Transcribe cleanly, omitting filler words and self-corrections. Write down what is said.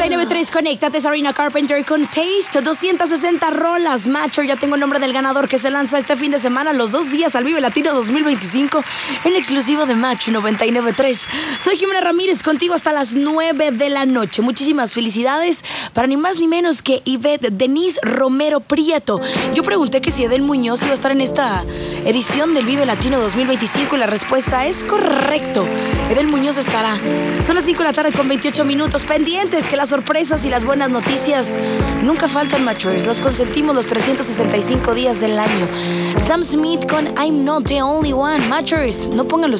99.3, conéctate, Sabrina Carpenter con Taste, 260 rolas, Macho. Ya tengo el nombre del ganador que se lanza este fin de semana, los 2 días al Vive Latino 2025, en exclusivo de Macho 99.3. Soy Jimena Ramírez, contigo hasta las 9 de la noche. Muchísimas felicidades para ni más ni menos que Ivette Denise Romero Prieto. Yo pregunté que si Edel Muñoz iba a estar en esta edición del Vive Latino 2025 y la respuesta es correcto. Edel Muñoz estará. Son las 5 de la tarde con 28 minutos. Pendientes que las sorpresas y las buenas noticias nunca faltan, Machers. Los consentimos los 365 días del año. Sam Smith con I'm Not the Only One. Machers, no pongan los